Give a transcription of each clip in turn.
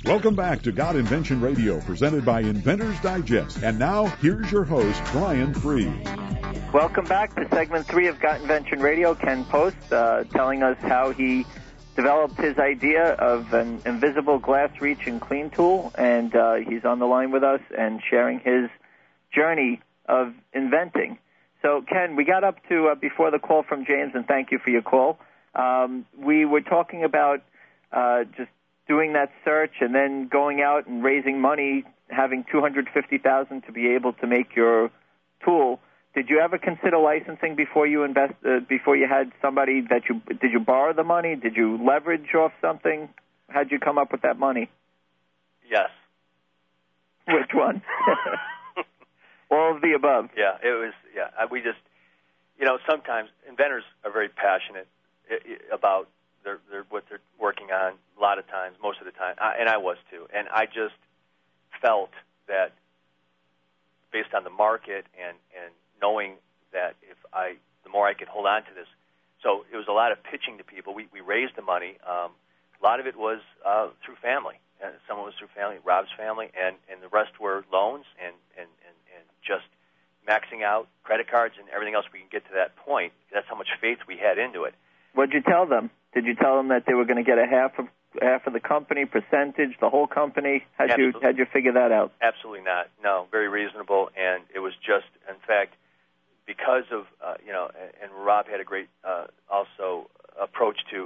Welcome back to God Invention Radio, presented by Inventors Digest. And now, here's your host, Brian Free. Welcome back to segment 3 of God Invention Radio. Ken Post telling us how he developed his idea of an invisible glass reach and clean tool, and he's on the line with us and sharing his journey of inventing. So, Ken, we got up to, before the call from James, and thank you for your call, we were talking about just doing that search and then going out and raising money, having $250,000 to be able to make your tool. Did you ever consider licensing before you before you had somebody that did you borrow the money? Did you leverage off something? How'd you come up with that money? Yes. Which one? All of the above. Yeah, it was. Yeah, we just, sometimes inventors are very passionate about what they're working on. A lot of times, most of the time, and I was too. And I just felt that, based on the market and knowing that the more I could hold on to this, so it was a lot of pitching to people. We raised the money. A lot of it was through family. Some of it was through family, Rob's family, and the rest were loans and just maxing out credit cards and everything else we can get to that point. That's how much faith we had into it. What did you tell them? Did you tell them that they were going to get a half of the company, percentage, the whole company? How'd you figure that out? Absolutely not. No, very reasonable, and it was just, in fact, because of, and Rob had a great also approach to,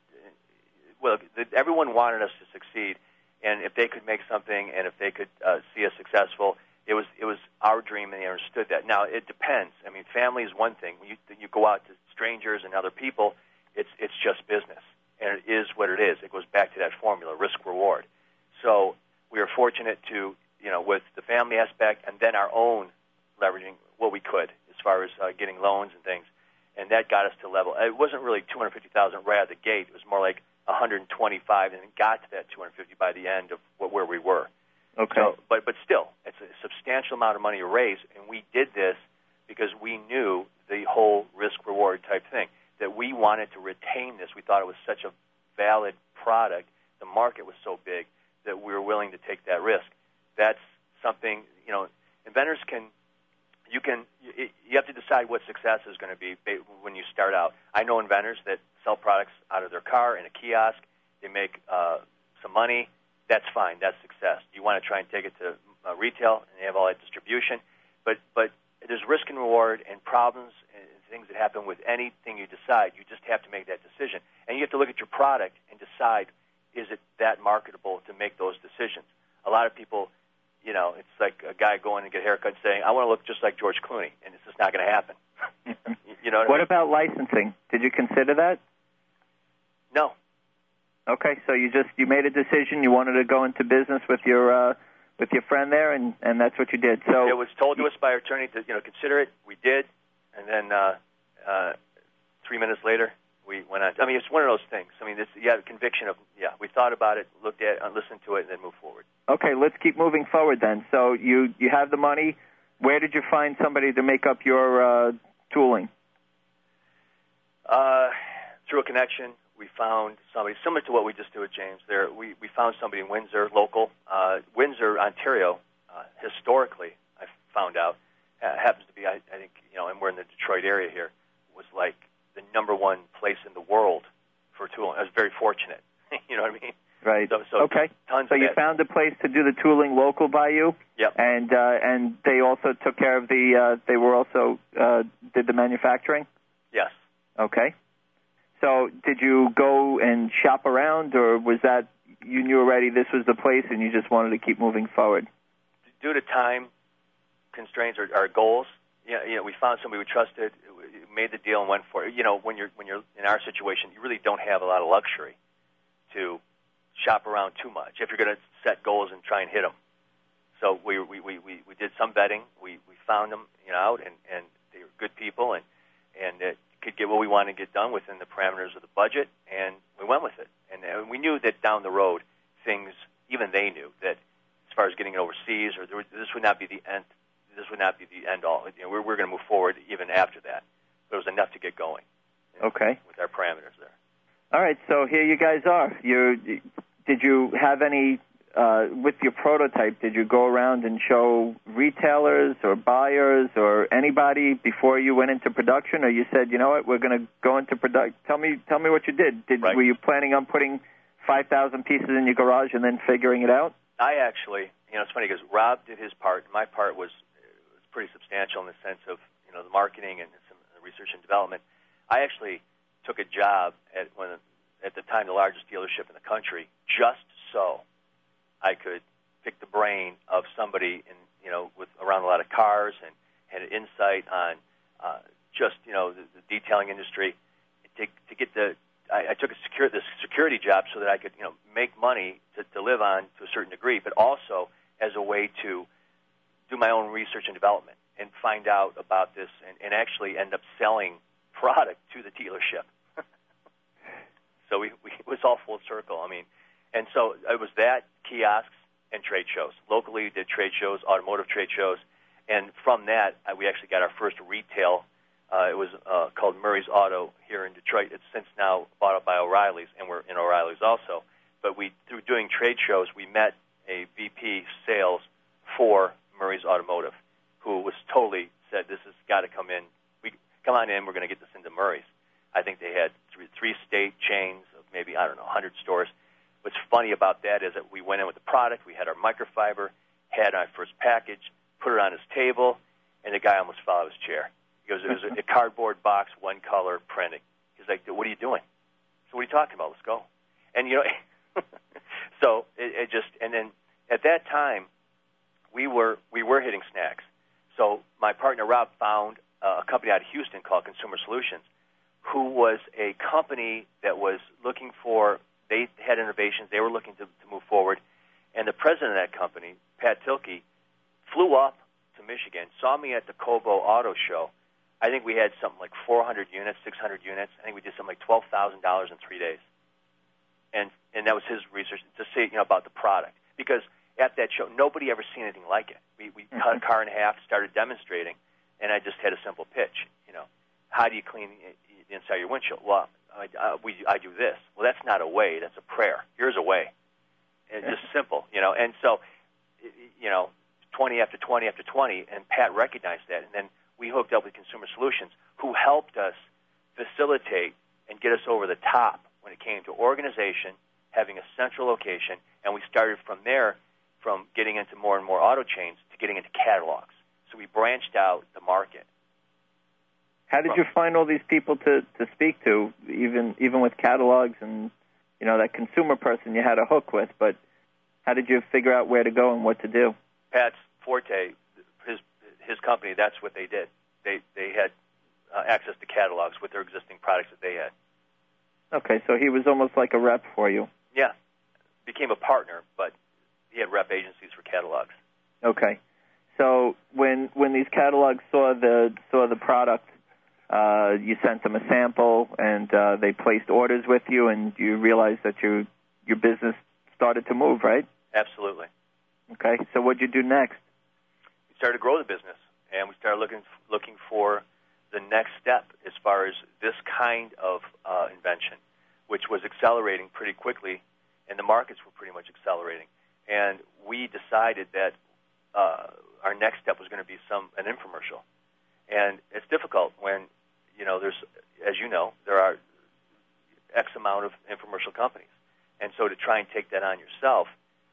everyone wanted us to succeed, and if they could make something and if they could see us successful, it was our dream, and they understood that. Now, it depends. I mean, family is one thing. When you go out to strangers and other people, it's just business, and it is what it is. It goes back to that formula, risk-reward. So we were fortunate to, with the family aspect and then our own leveraging what we could as far as getting loans and things, and that got us to level. It wasn't really $250,000 right out of the gate. It was more like $125,000, and it got to that $250,000 by the end of where we were. Okay. So, but still, it's a substantial amount of money to raise, and we did this because we knew the whole risk-reward type thing, that we wanted to retain this. We thought it was such a valid product. The market was so big that we were willing to take that risk. That's something, inventors you have to decide what success is going to be when you start out. I know inventors that sell products out of their car in a kiosk. They make some money. That's fine. That's success. You want to try and take it to retail, and they have all that distribution. But there's risk and reward and problems and things that happen with anything you decide. You just have to make that decision. And you have to look at your product and decide, is it that marketable to make those decisions? A lot of people, it's like a guy going to get a haircut saying, I want to look just like George Clooney, and it's just not going to happen. What about licensing? Did you consider that? No. Okay, so you made a decision. You wanted to go into business with your friend there, and that's what you did. So it was told to us by our attorney to consider it. We did, and then 3 minutes later we went on. I mean, it's one of those things. I mean, you have a conviction of we thought about it, looked at it, listened to it, and then moved forward. Okay, let's keep moving forward then. So you have the money. Where did you find somebody to make up your tooling? Through a connection. We found somebody similar to what we just did with James. We found somebody in Windsor, local. Windsor, Ontario, historically, I found out, happens to be, I think, and we're in the Detroit area here, was like the number one place in the world for tooling. I was very fortunate. You know what I mean? Right. So okay. Tons so of you that. found a place to do the tooling local by you? Yep. And they also took care of they were also did the manufacturing? Yes. Okay. So did you go and shop around, or was that you knew already this was the place and you just wanted to keep moving forward? Due to time constraints or our goals, we found somebody we trusted, made the deal, and went for it. When you're in our situation, you really don't have a lot of luxury to shop around too much if you're going to set goals and try and hit them. So we did some vetting. We found them out, and they were good people, and it could get what we wanted to get done within the parameters of the budget, and we went with it. And we knew that down the road, things, even they knew that as far as getting it overseas, this would not be the end. This would not be the end all. We're going to move forward even after that. But it was enough to get going. Okay. With our parameters there. All right. So here you guys are. Did you have any with your prototype, did you go around and show retailers or buyers or anybody before you went into production, or you said, you know what, we're going to go into production? Tell me what you did. Right. Were you planning on putting 5,000 pieces in your garage and then figuring it out? I actually, it's funny because Rob did his part. My part was pretty substantial in the sense of, the marketing and some research and development. I actually took a job at the time the largest dealership in the country, just so I could pick the brain of somebody with around a lot of cars and had an insight on the detailing industry to get I took this security job so that I could make money to live on to a certain degree, but also as a way to do my own research and development and find out about this and actually end up selling product to the dealership. So it was all full circle. And so it was that, kiosks, and trade shows. Locally, we did trade shows, automotive trade shows, and from that, we actually got our first retail. It was called Murray's Auto here in Detroit. It's since now bought up by O'Reilly's, and we're in O'Reilly's also. But through doing trade shows, we met a VP sales for Murray's Automotive, who was totally said, this has got to come in. Come on in, we're going to get this into Murray's. I think they had three state chains of maybe, 100 stores. What's funny about that is that we went in with the product, we had our microfiber, had our first package, put it on his table, and the guy almost fell out of his chair. He goes, it was a cardboard box, one color, printing. He's like, what are you doing? So what are you talking about? Let's go. And, so it just, and then at that time, we were hitting snags. So my partner, Rob, found a company out of Houston called Consumer Solutions, who was a company that was looking for, they had innovations, they were looking to move forward, and the president of that company, Pat Tilke, flew up to Michigan, saw me at the Cobo Auto Show. I think we had something like 400 units, 600 units. I think we did something like $12,000 in 3 days. And that was his research to say about the product. Because at that show, nobody ever seen anything like it. We cut a car in half, started demonstrating, and I just had a simple pitch. How do you clean the inside of your windshield? Well, I do this. Well, that's not a way. That's a prayer. Here's a way. It's just simple, And so, 20 after 20 after 20, and Pat recognized that. And then we hooked up with Consumer Solutions, who helped us facilitate and get us over the top when it came to organization, having a central location, and we started from there, from getting into more and more auto chains to getting into catalogs. So we branched out the market. How did you find all these people to speak to, even with catalogs and, that consumer person you had a hook with, but how did you figure out where to go and what to do? Pat's forte, his company, that's what they did. They had access to catalogs with their existing products that they had. Okay, so he was almost like a rep for you. Yeah, became a partner, but he had rep agencies for catalogs. Okay, so when these catalogs saw the product, you sent them a sample, and they placed orders with you, and you realized that your business started to move, right? Absolutely. Okay, so what did you do next? We started to grow the business, and we started looking for the next step as far as this kind of invention, which was accelerating pretty quickly, and the markets were pretty much accelerating. And we decided that our next step was going to be an infomercial. And it's difficult when, there's, as you know, there are X amount of infomercial companies. And so to try and take that on yourself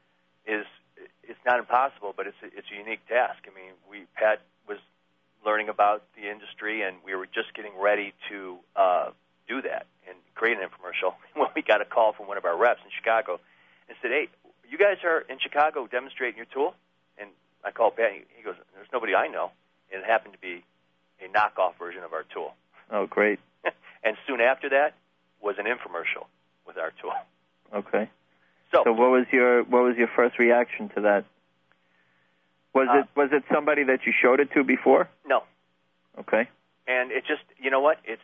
it's not impossible, but it's a unique task. Pat was learning about the industry, and we were just getting ready to do that and create an infomercial when we got a call from one of our reps in Chicago and said, hey, you guys are in Chicago demonstrating your tool? And I called Pat, and he goes, there's nobody I know. And it happened to be a knockoff version of our tool. Oh, great. And soon after that was an infomercial with our tool. Okay. So what was your first reaction to that? Was it somebody that you showed it to before? No. Okay. And it just, you know what? It's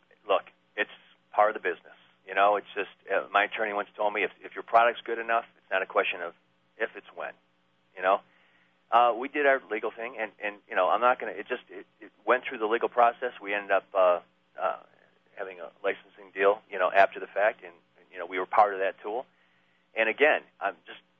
part of the business. It's just my attorney once told me if your product's good enough, it's not a question of if, it's when. We did our legal thing, and I'm not going to. It went through the legal process. We ended up having a licensing deal, after the fact, and we were part of that tool. And again, I'm just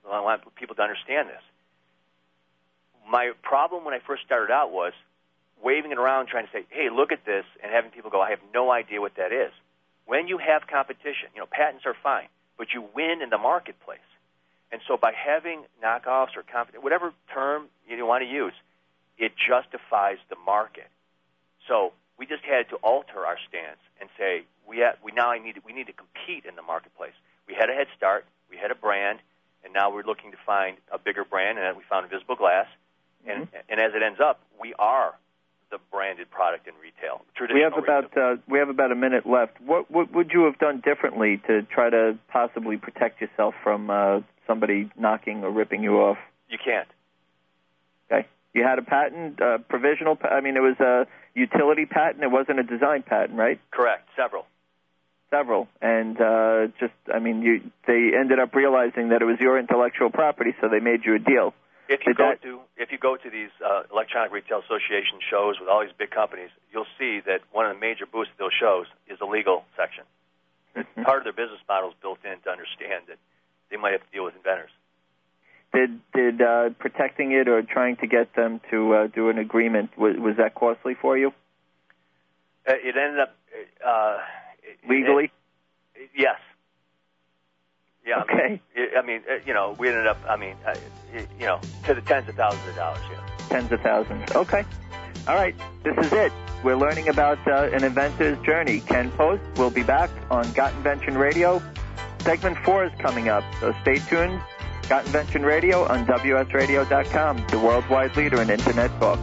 I want people to understand this. My problem when I first started out was waving it around trying to say, hey, look at this, and having people go, I have no idea what that is. When you have competition, patents are fine, but you win in the marketplace. And so by having knockoffs or whatever term you want to use, it justifies the market. So we just had to alter our stance and say we need to compete in the marketplace. We had a head start, we had a brand, and now we're looking to find a bigger brand, and we found Invisible Glass. And as it ends up, we are the branded product in retail. We have about a minute left. What would you have done differently to try to possibly protect yourself from somebody knocking or ripping you off? You can't. Okay. You had a patent, provisional. It was a utility patent. It wasn't a design patent, right? Correct. Several. And they ended up realizing that it was your intellectual property, so they made you a deal. If you go to these Electronic Retail Association shows with all these big companies, you'll see that one of the major booths at those shows is the legal section. Mm-hmm. Part of their business model is built in to understand that they might have to deal with inventors. Did protecting it or trying to get them to do an agreement, was that costly for you? It ended up... legally? Yes. Yeah. Okay. We ended up, to the tens of thousands of dollars, Tens of thousands. Okay. All right. This is it. We're learning about an inventor's journey. Ken Post will be back on Got Invention Radio. Segment 4 is coming up, so stay tuned. Got Invention Radio on WSRadio.com, the worldwide leader in Internet talk.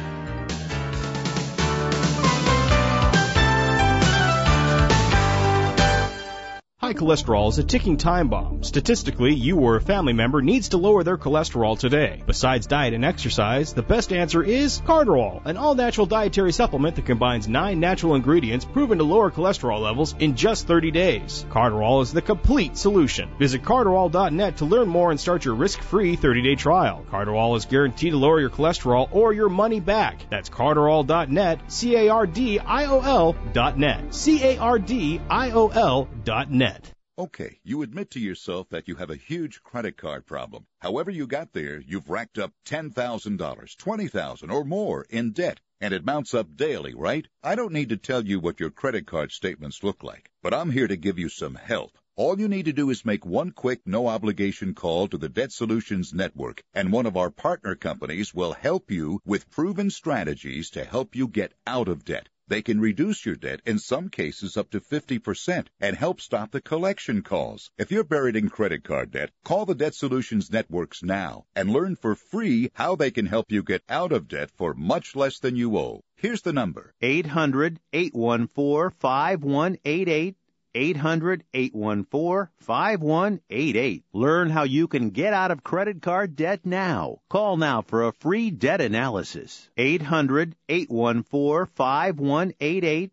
High cholesterol is a ticking time bomb. Statistically, you or a family member needs to lower their cholesterol today. Besides diet and exercise, the best answer is Cardarol, an all-natural dietary supplement that combines 9 natural ingredients proven to lower cholesterol levels in just 30 days. Cardarol is the complete solution. Visit Cardarol.net to learn more and start your risk-free 30-day trial. Cardarol is guaranteed to lower your cholesterol or your money back. That's Cardarol.net, Cardiol.net, Cardiol.net. Okay, you admit to yourself that you have a huge credit card problem. However you got there, you've racked up $10,000, $20,000 or more in debt, and it mounts up daily, right? I don't need to tell you what your credit card statements look like, but I'm here to give you some help. All you need to do is make one quick, no-obligation call to the Debt Solutions Network, and one of our partner companies will help you with proven strategies to help you get out of debt. They can reduce your debt, in some cases up to 50%, and help stop the collection calls. If you're buried in credit card debt, call the Debt Solutions Networks now and learn for free how they can help you get out of debt for much less than you owe. Here's the number. 800-814-5188. 800-814-5188. Learn how you can get out of credit card debt now. Call now for a free debt analysis. 800-814-5188.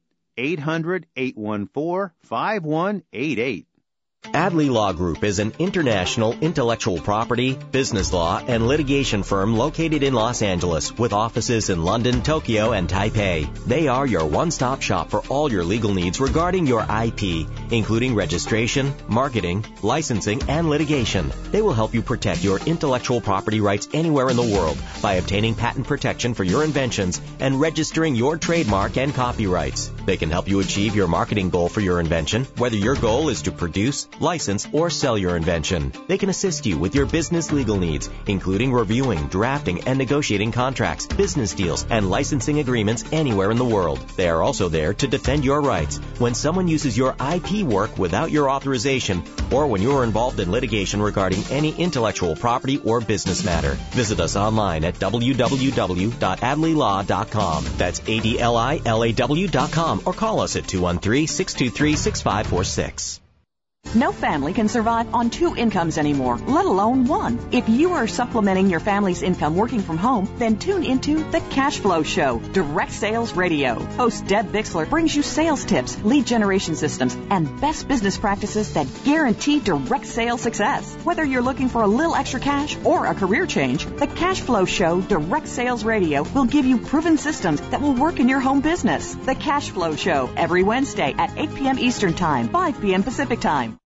800-814-5188. Adley Law Group is an international intellectual property, business law, and litigation firm located in Los Angeles with offices in London, Tokyo, and Taipei. They are your one-stop shop for all your legal needs regarding your IP, including registration, marketing, licensing, and litigation. They will help you protect your intellectual property rights anywhere in the world by obtaining patent protection for your inventions and registering your trademark and copyrights. They can help you achieve your marketing goal for your invention, whether your goal is to produce, license, or sell your invention. They can assist you with your business legal needs, including reviewing, drafting, and negotiating contracts, business deals, and licensing agreements anywhere in the world. They are also there to defend your rights when someone uses your IP work without your authorization or when you are involved in litigation regarding any intellectual property or business matter. Visit us online at www.adleylaw.com. That's ADLILAW.com, or call us at 213-623-6546. No family can survive on 2 incomes anymore, let alone 1. If you are supplementing your family's income working from home, then tune into The Cash Flow Show, Direct Sales Radio. Host Deb Bixler brings you sales tips, lead generation systems, and best business practices that guarantee direct sales success. Whether you're looking for a little extra cash or a career change, The Cash Flow Show, Direct Sales Radio will give you proven systems that will work in your home business. The Cash Flow Show, every Wednesday at 8 p.m. Eastern Time, 5 p.m. Pacific Time.